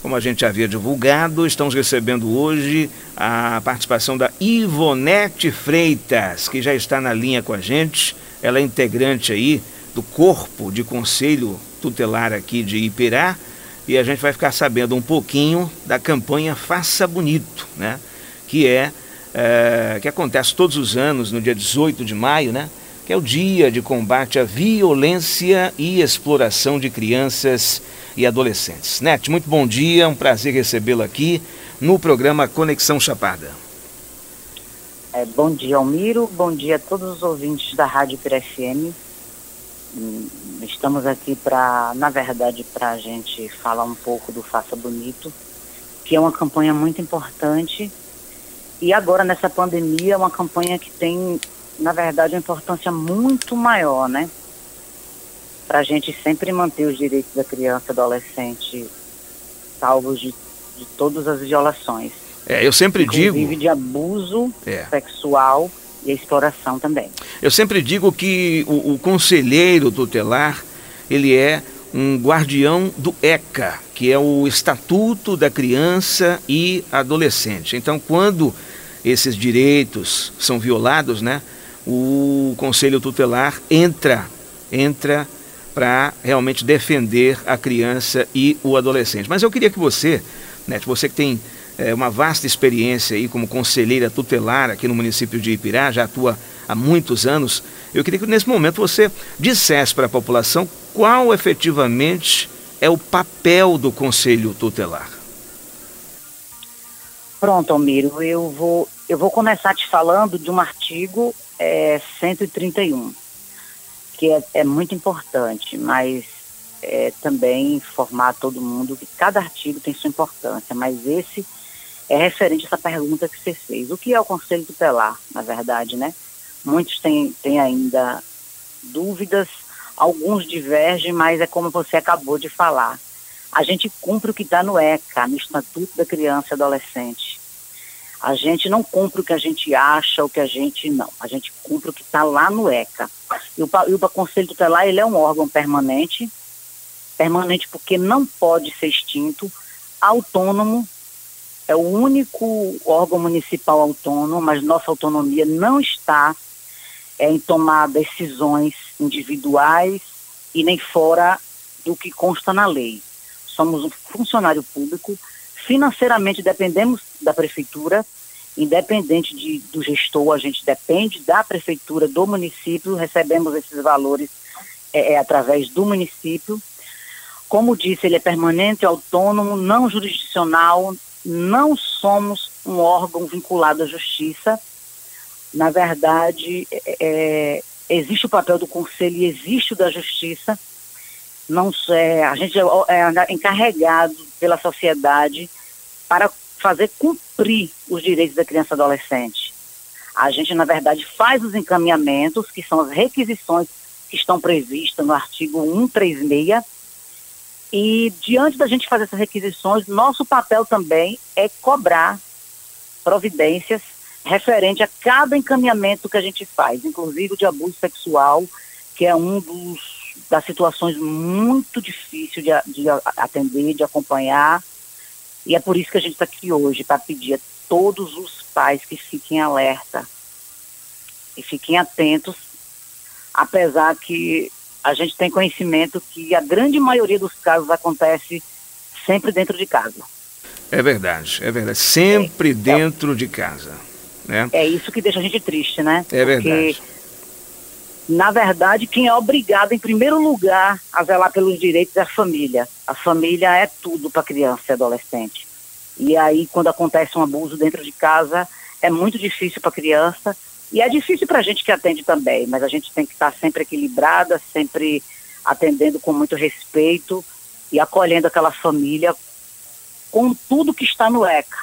Como a gente havia divulgado, estamos recebendo hoje a participação da Ivonete Freitas, que já está na linha com a gente. Ela é integrante aí do corpo de conselho tutelar aqui de Ipirá, e a gente vai ficar sabendo um pouquinho da campanha Faça Bonito, né? Que acontece todos os anos no dia 18 de maio, né? Que é o dia de combate à violência e exploração de crianças e adolescentes. Nete, muito bom dia, um prazer recebê-la aqui no programa Conexão Chapada. Bom dia, Almiro, bom dia a todos os ouvintes da Rádio Ipirá FM. Estamos aqui para a gente falar um pouco do Faça Bonito, que é uma campanha muito importante, e agora nessa pandemia é uma campanha que tem, na verdade, uma importância muito maior, né? Para a gente sempre manter os direitos da criança e adolescente salvos de todas as violações. Eu sempre digo... Inclusive de abuso sexual e a exploração também. Eu sempre digo que o conselheiro tutelar, ele é um guardião do ECA, que é o Estatuto da Criança e Adolescente. Então, quando esses direitos são violados, né, o conselho tutelar entra para realmente defender a criança e o adolescente. Mas eu queria que você, Nete, você que tem uma vasta experiência aí como conselheira tutelar aqui no município de Ipirá, já atua há muitos anos, eu queria que nesse momento você dissesse para a população qual efetivamente é o papel do conselho tutelar. Pronto, Almiro, eu vou começar te falando de um artigo 131, que é muito importante, mas também informar todo mundo que cada artigo tem sua importância, mas esse é referente a essa pergunta que você fez. O que é o Conselho Tutelar, na verdade, né? Muitos têm ainda dúvidas, alguns divergem, mas é como você acabou de falar. A gente cumpre o que está no ECA, no Estatuto da Criança e Adolescente. A gente não cumpre o que a gente acha, o que a gente não. A gente cumpre o que está lá no ECA. E o Conselho Tutelar, ele é um órgão permanente porque não pode ser extinto, autônomo, é o único órgão municipal autônomo, mas nossa autonomia não está em tomar decisões individuais e nem fora do que consta na lei. Somos um funcionário público, financeiramente dependemos da prefeitura, independente do gestor, a gente depende da prefeitura, do município, recebemos esses valores através do município. Como disse, ele é permanente, autônomo, não jurisdicional, não somos um órgão vinculado à justiça. Na verdade, existe o papel do conselho e existe o da justiça. A gente é encarregado pela sociedade para fazer cumprir os direitos da criança e adolescente. A gente, na verdade, faz os encaminhamentos, que são as requisições que estão previstas no artigo 136, e diante da gente fazer essas requisições, nosso papel também é cobrar providências referente a cada encaminhamento que a gente faz, inclusive o de abuso sexual, que é das situações muito difíceis de atender, de acompanhar, e é por isso que a gente está aqui hoje, para pedir a todos os pais que fiquem alerta e fiquem atentos, apesar que a gente tem conhecimento que a grande maioria dos casos acontece sempre dentro de casa. É verdade. Sempre dentro de casa, né? É isso que deixa a gente triste, né? É verdade. Porque, na verdade, quem é obrigado, em primeiro lugar, a zelar pelos direitos é a família. A família é tudo para criança e adolescente. E aí, quando acontece um abuso dentro de casa, é muito difícil para a criança. E é difícil para a gente que atende também, mas a gente tem que estar sempre equilibrada, sempre atendendo com muito respeito e acolhendo aquela família com tudo que está no ECA.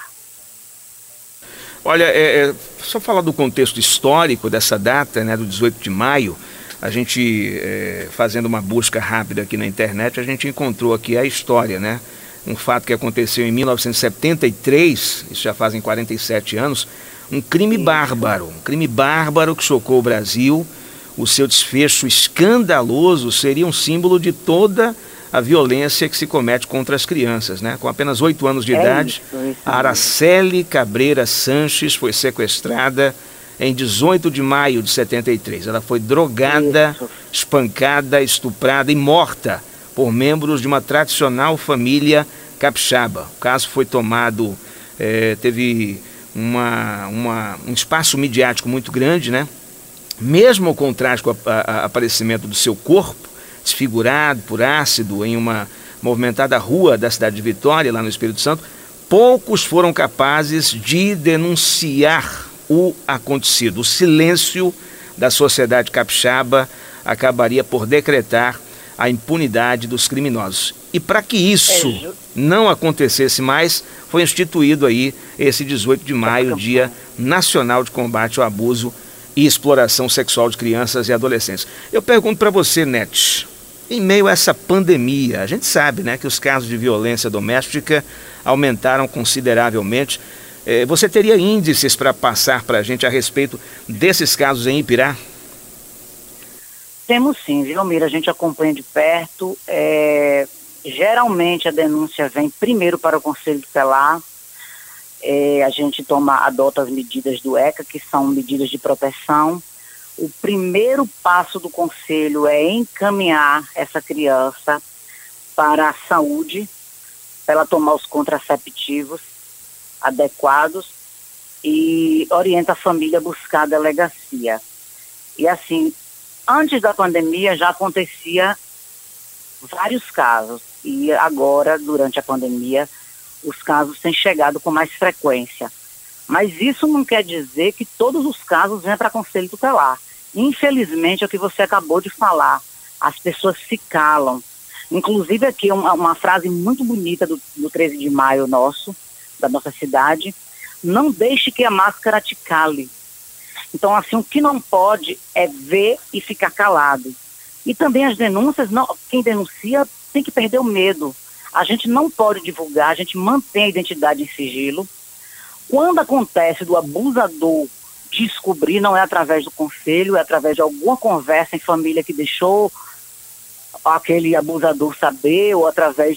Olha, só falar do contexto histórico dessa data, né, do 18 de maio, a gente, fazendo uma busca rápida aqui na internet, a gente encontrou aqui a história, né? Um fato que aconteceu em 1973, isso já fazem 47 anos, um crime bárbaro que chocou o Brasil. O seu desfecho escandaloso seria um símbolo de toda a violência que se comete contra as crianças, né? Com apenas 8 anos de idade, isso a Araceli Cabreira Sanches foi sequestrada em 18 de maio de 73. Ela foi drogada, espancada, estuprada e morta por membros de uma tradicional família capixaba. O caso foi tomado, teve um espaço midiático muito grande, né? Mesmo com o trágico aparecimento do seu corpo, desfigurado por ácido em uma movimentada rua da cidade de Vitória, lá no Espírito Santo, poucos foram capazes de denunciar o acontecido. O silêncio da sociedade capixaba acabaria por decretar a impunidade dos criminosos. E para que isso não acontecesse mais, foi instituído aí esse 18 de maio, Dia Nacional de Combate ao Abuso e Exploração Sexual de Crianças e Adolescentes. Eu pergunto para você, Nete, em meio a essa pandemia, a gente sabe, né, que os casos de violência doméstica aumentaram consideravelmente. Você teria índices para passar para a gente a respeito desses casos em Ipirá? Temos sim, viu, Mira? A gente acompanha de perto. Geralmente a denúncia vem primeiro para o Conselho Tutelar. A gente adota as medidas do ECA, que são medidas de proteção. O primeiro passo do Conselho é encaminhar essa criança para a saúde, para ela tomar os contraceptivos adequados e orienta a família a buscar a delegacia. E assim, antes da pandemia já acontecia vários casos e agora, durante a pandemia, os casos têm chegado com mais frequência. Mas isso não quer dizer que todos os casos vêm para Conselho Tutelar. Infelizmente, é o que você acabou de falar, as pessoas se calam. Inclusive aqui uma frase muito bonita do 13 de maio da nossa cidade: não deixe que a máscara te cale. Então, assim, o que não pode é ver e ficar calado. E também as denúncias, quem denuncia tem que perder o medo. A gente não pode divulgar, a gente mantém a identidade em sigilo. Quando acontece do abusador descobrir, não é através do conselho, é através de alguma conversa em família que deixou aquele abusador saber, ou através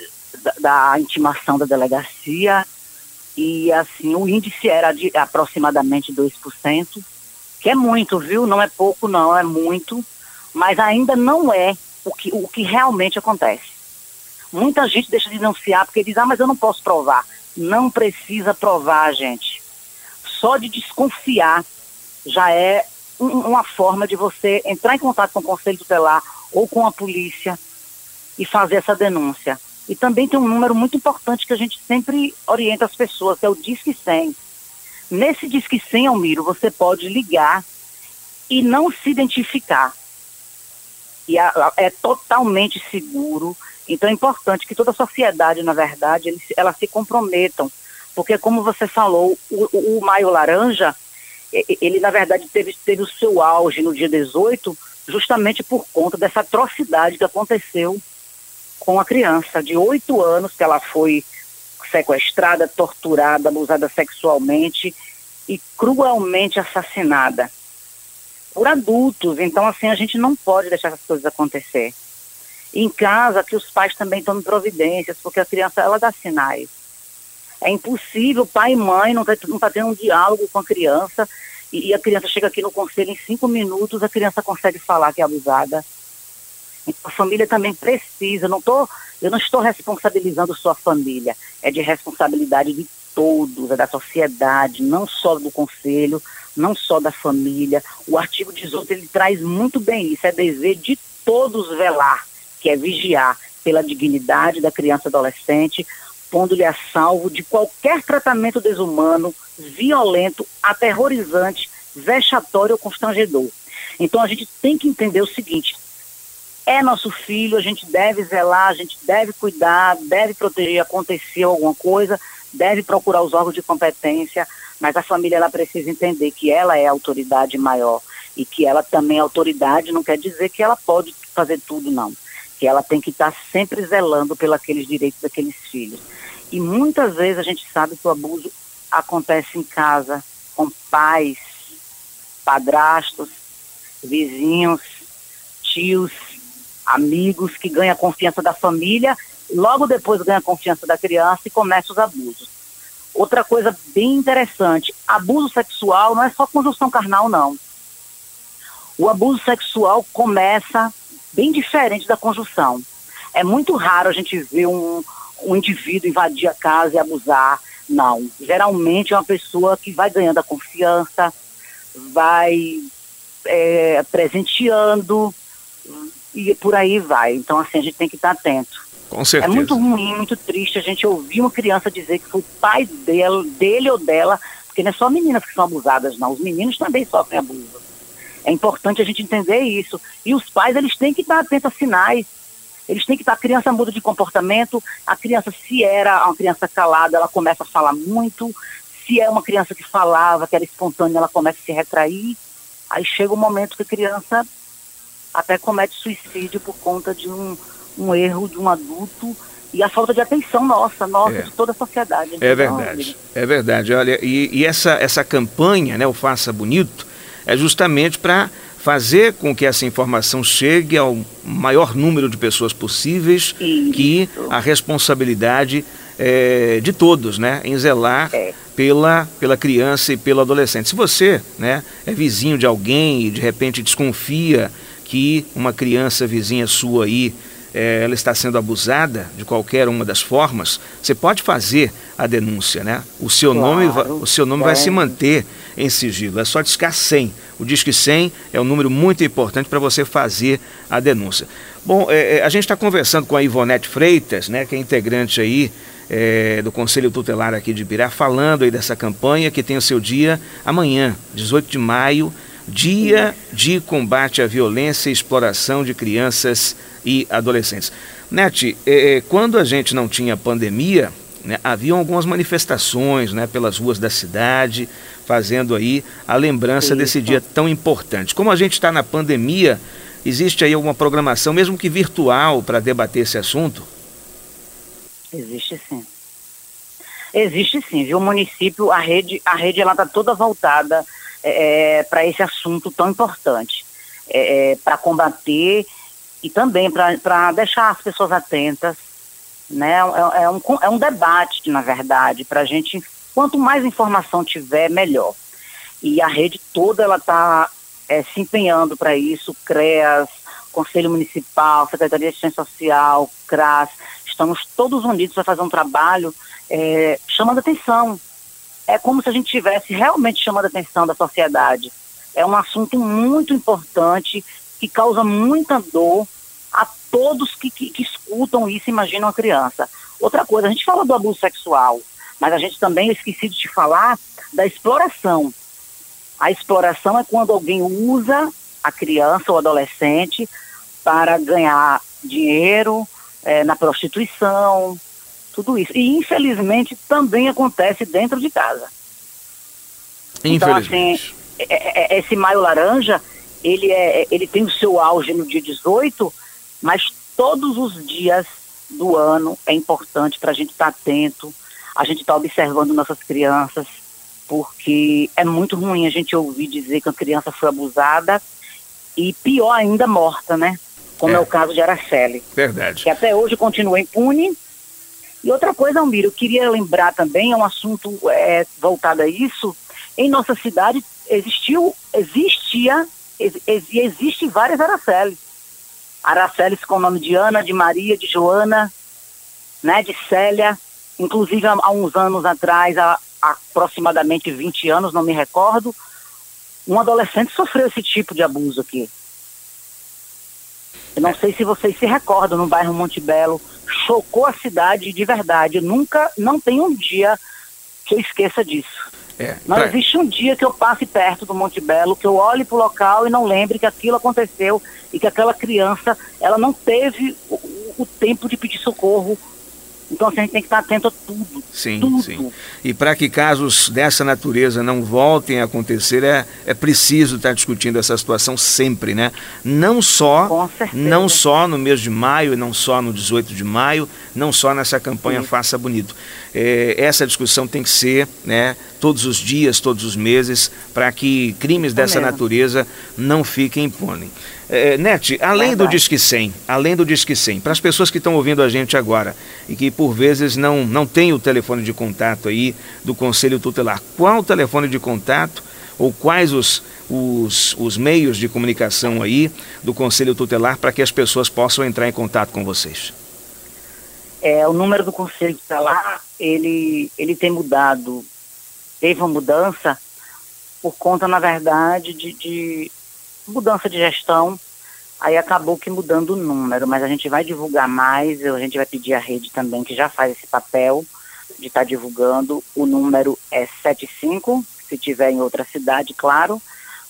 da intimação da delegacia. E assim, o índice era de aproximadamente 2%, que é muito, viu? Não é pouco, não, é muito, mas ainda não é o que realmente acontece. Muita gente deixa de denunciar porque diz: mas eu não posso provar. Não precisa provar, gente. Só de desconfiar já é uma forma de você entrar em contato com o Conselho Tutelar ou com a polícia e fazer essa denúncia. E também tem um número muito importante que a gente sempre orienta as pessoas, que é o Disque 100. Nesse Disque 100, Almiro, você pode ligar e não se identificar. E é totalmente seguro. Então é importante que toda a sociedade, na verdade, elas se comprometam. Porque, como você falou, o Maio Laranja, ele na verdade teve o seu auge no dia 18, justamente por conta dessa atrocidade que aconteceu com a criança de 8 anos, que ela foi sequestrada, torturada, abusada sexualmente e cruelmente assassinada por adultos. Então, assim, a gente não pode deixar essas coisas acontecer. Em casa, que os pais também tomem providências, porque a criança, ela dá sinais. É impossível, pai e mãe não tá tendo um diálogo com a criança, e a criança chega aqui no conselho, em 5 minutos a criança consegue falar que é abusada. Então a família também precisa, eu não estou responsabilizando só a família, é de responsabilidade de todos, é da sociedade, não só do conselho, não só da família. O artigo 18, ele traz muito bem isso, é dever de todos velar, que é vigiar pela dignidade da criança e adolescente, pondo-lhe a salvo de qualquer tratamento desumano, violento, aterrorizante, vexatório ou constrangedor. Então a gente tem que entender o seguinte: é nosso filho, a gente deve zelar, a gente deve cuidar, deve proteger. Aconteceu alguma coisa, deve procurar os órgãos de competência, mas a família, ela precisa entender que ela é a autoridade maior e que ela também é autoridade. Não quer dizer que ela pode fazer tudo, não. Que ela tem que estar sempre zelando pelos direitos daqueles filhos. E muitas vezes a gente sabe que o abuso acontece em casa, com pais, padrastos, vizinhos, tios, amigos, que ganha a confiança da família, logo depois ganha a confiança da criança e começa os abusos. Outra coisa bem interessante, abuso sexual não é só conjunção carnal, não. O abuso sexual começa bem diferente da conjunção. É muito raro a gente ver um indivíduo invadir a casa e abusar. Não. Geralmente é uma pessoa que vai ganhando a confiança, vai presenteando e por aí vai. Então, assim, a gente tem que estar atento. Com certeza. É muito ruim, muito triste a gente ouvir uma criança dizer que foi o pai dele ou dela, porque não é só meninas que são abusadas, não. Os meninos também sofrem abuso. É importante a gente entender isso. E os pais, eles têm que estar atentos a sinais. Eles têm que estar, a criança muda de comportamento, a criança, se era uma criança calada, ela começa a falar muito, se é uma criança que falava, que era espontânea, ela começa a se retrair, aí chega o momento que a criança até comete suicídio por conta de um erro de um adulto e a falta de atenção nossa, de toda a sociedade. É verdade, é verdade. Olha, e essa campanha, né, o Faça Bonito, é justamente para fazer com que essa informação chegue ao maior número de pessoas possíveis, que a responsabilidade é de todos, né, em zelar pela criança e pelo adolescente. Se você, né, é vizinho de alguém e de repente desconfia que uma criança vizinha sua aí, ela está sendo abusada de qualquer uma das formas, você pode fazer a denúncia, né? O seu nome vai se manter em sigilo. É só discar 100. O Disque 100 é um número muito importante para você fazer a denúncia. Bom, a gente está conversando com a Ivonete Freitas, né, que é integrante aí do Conselho Tutelar aqui de Ibirá, falando aí dessa campanha que tem o seu dia amanhã, 18 de maio, Dia de Combate à Violência e Exploração de Crianças e Adolescentes. Nete, quando a gente não tinha pandemia, né, haviam algumas manifestações, né, pelas ruas da cidade, fazendo aí a lembrança desse dia tão importante. Como a gente está na pandemia, existe aí alguma programação, mesmo que virtual, para debater esse assunto? Existe sim. Existe sim, viu? O município, a rede ela está toda voltada para esse assunto tão importante, para combater e também para deixar as pessoas atentas, né? É um debate, na verdade, para a gente, quanto mais informação tiver, melhor. E a rede toda ela está se empenhando para isso, CREAS, Conselho Municipal, Secretaria de Assistência Social, CRAS, estamos todos unidos para fazer um trabalho chamando atenção. É como se a gente estivesse realmente chamando a atenção da sociedade. É um assunto muito importante, que causa muita dor a todos que escutam isso e imaginam a criança. Outra coisa, a gente fala do abuso sexual, mas a gente também, eu esqueci de te falar, da exploração. A exploração é quando alguém usa a criança ou adolescente para ganhar dinheiro na prostituição, tudo isso. E, infelizmente, também acontece dentro de casa. Infelizmente. Então, assim, esse Maio Laranja, ele tem o seu auge no dia 18, mas todos os dias do ano é importante para a gente estar atento, a gente estar observando nossas crianças, porque é muito ruim a gente ouvir dizer que a criança foi abusada e, pior ainda, morta, né? Como é o caso de Araceli. Verdade. Que até hoje continua impune. E outra coisa, Almir, eu queria lembrar também, é um assunto voltado a isso, em nossa cidade existe várias Araceles. Araceles com o nome de Ana, de Maria, de Joana, né, de Célia. Inclusive, há uns anos atrás, há aproximadamente 20 anos, não me recordo, um adolescente sofreu esse tipo de abuso aqui. Eu não sei se vocês se recordam, no bairro Monte Belo, chocou a cidade de verdade. Não tem um dia que eu esqueça disso. Não existe um dia que eu passe perto do Monte Belo, que eu olhe para o local e não lembre que aquilo aconteceu e que aquela criança, ela não teve o tempo de pedir socorro. Então, assim, a gente tem que estar atento a tudo. Sim, tudo. Sim. E para que casos dessa natureza não voltem a acontecer, é preciso estar discutindo essa situação sempre, né? Não só no mês de maio, não só no 18 de maio, não só nessa campanha Faça Bonito. Essa discussão tem que ser, né, todos os dias, todos os meses, para que crimes dessa natureza não fiquem impunes. Nete, além do Disque 100, para as pessoas que estão ouvindo a gente agora e que por vezes não tem o telefone de contato aí do Conselho Tutelar, qual o telefone de contato ou quais os meios de comunicação aí do Conselho Tutelar para que as pessoas possam entrar em contato com vocês? O número do Conselho Tutelar, ele tem mudado, teve uma mudança por conta, na verdade, de mudança de gestão, aí acabou que mudando o número, mas a gente vai divulgar mais, a gente vai pedir à rede também, que já faz esse papel de estar divulgando. O número é 75, se tiver em outra cidade, claro,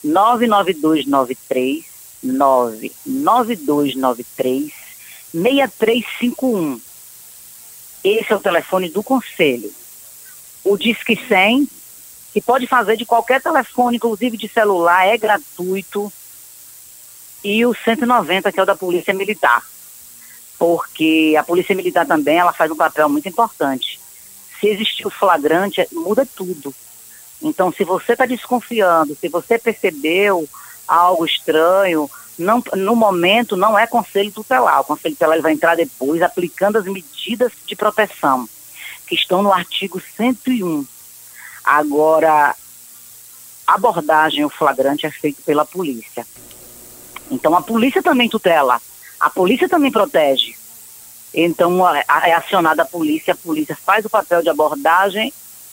99293 6351. Esse é o telefone do Conselho. O Disque 100, que pode fazer de qualquer telefone, inclusive de celular, é gratuito. E o 190, que é o da Polícia Militar. Porque a Polícia Militar também, ela faz um papel muito importante. Se existir o flagrante, muda tudo. Então, se você está desconfiando, se você percebeu algo estranho, no momento não é Conselho Tutelar. O Conselho Tutelar ele vai entrar depois aplicando as medidas de proteção, que estão no artigo 101. Agora, a abordagem, o flagrante é feito pela polícia. Então, a polícia também tutela, a polícia também protege. Então, é acionada a polícia faz o papel de abordagem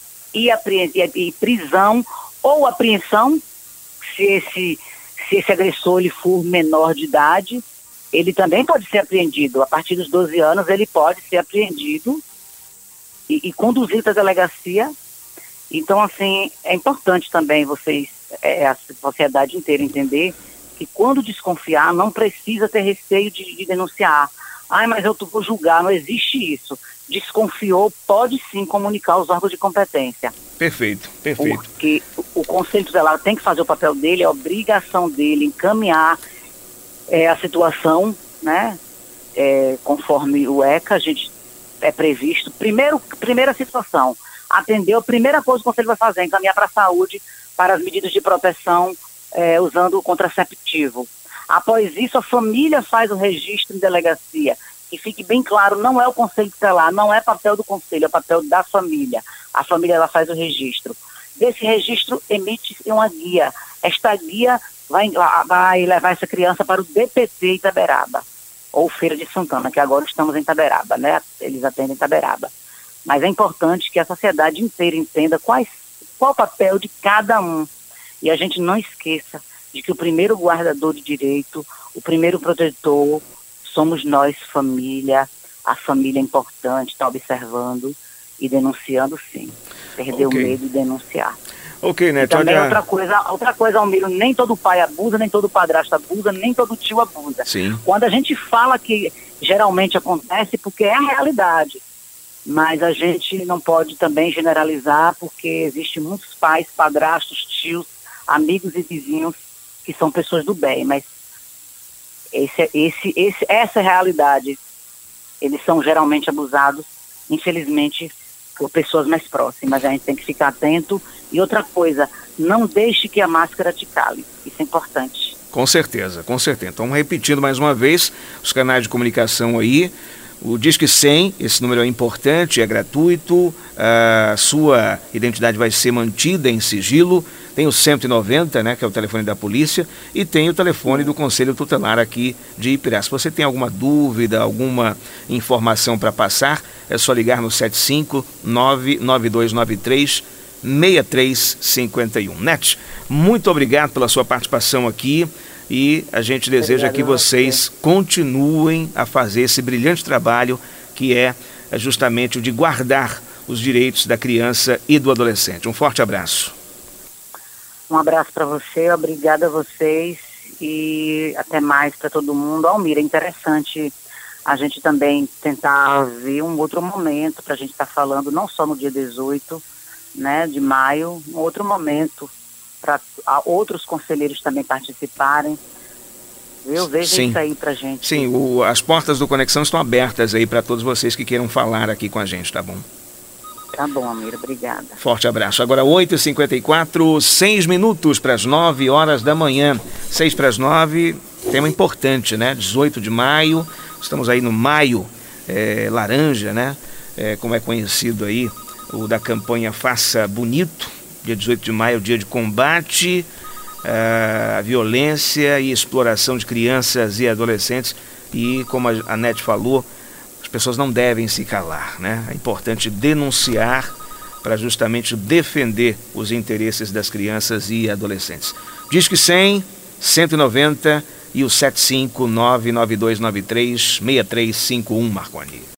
e prisão ou apreensão, se esse agressor ele for menor de idade, ele também pode ser apreendido. A partir dos 12 anos, ele pode ser apreendido e conduzido à delegacia. Então, assim, é importante também vocês, a sociedade inteira entender que quando desconfiar, não precisa ter receio de denunciar. Mas eu vou julgar, não existe isso. Desconfiou, pode sim comunicar aos órgãos de competência. Perfeito. Porque o Conselho Tutelar tem que fazer o papel dele, é a obrigação dele encaminhar a situação, né? Conforme o ECA, a gente é previsto. Primeira situação, atendeu, a primeira coisa que o Conselho vai fazer é encaminhar para a saúde, para as medidas de proteção, usando o contraceptivo. Após isso, a família faz o registro em delegacia. Que fique bem claro, não é o Conselho Tutelar, não é papel do Conselho, é papel da família. A família ela faz o registro. Desse registro, emite uma guia. Esta guia vai levar essa criança para o DPT Itaberaba, ou Feira de Santana, que agora estamos em Itaberaba, né? Eles atendem Itaberaba. Mas é importante que a sociedade inteira entenda qual o papel de cada um. E a gente não esqueça de que o primeiro guardador de direito, o primeiro protetor, somos nós, família. A família é importante, está observando e denunciando sim. Perder o medo de denunciar. Ok, Nete. E também outra coisa, Almiro, nem todo pai abusa, nem todo padrasto abusa, nem todo tio abusa. Sim. Quando a gente fala que geralmente acontece, porque é a realidade. Mas a gente não pode também generalizar, porque existem muitos pais, padrastos, tios, amigos e vizinhos que são pessoas do bem, mas essa é a realidade. Eles são geralmente abusados, infelizmente, por pessoas mais próximas. A gente tem que ficar atento. E outra coisa, não deixe que a máscara te cale. Isso é importante. Com certeza. Então, repetindo mais uma vez, os canais de comunicação aí, o Disque 100, esse número é importante, é gratuito, a sua identidade vai ser mantida em sigilo. Tem o 190, né, que é o telefone da polícia, e tem o telefone do Conselho Tutelar aqui de Ipirá. Se você tem alguma dúvida, alguma informação para passar, é só ligar no 75992936351. Nete, muito obrigado pela sua participação aqui e a gente deseja que vocês continuem a fazer esse brilhante trabalho que é justamente o de guardar os direitos da criança e do adolescente. Um forte abraço. Um abraço para você, obrigada a vocês e até mais para todo mundo. Almira, é interessante a gente também tentar ver um outro momento para a gente estar falando, não só no dia 18, né, de maio, um outro momento para outros conselheiros também participarem. Eu vejo isso aí pra gente. Sim, as portas do Conexão estão abertas aí para todos vocês que queiram falar aqui com a gente, tá bom? Tá bom, Amira, obrigada. Forte abraço. Agora 8h54, 6 minutos para as 9 horas da manhã. 6 para as 9. tema importante, né? 18 de maio, estamos aí no maio laranja, né? Como é conhecido aí, o da campanha Faça Bonito. Dia 18 de maio é o dia de combate à violência e exploração de crianças e adolescentes. E como a Nete falou, as pessoas não devem se calar, né? É importante denunciar para justamente defender os interesses das crianças e adolescentes. Disque 100, 190 e o 75992936351, Marconi.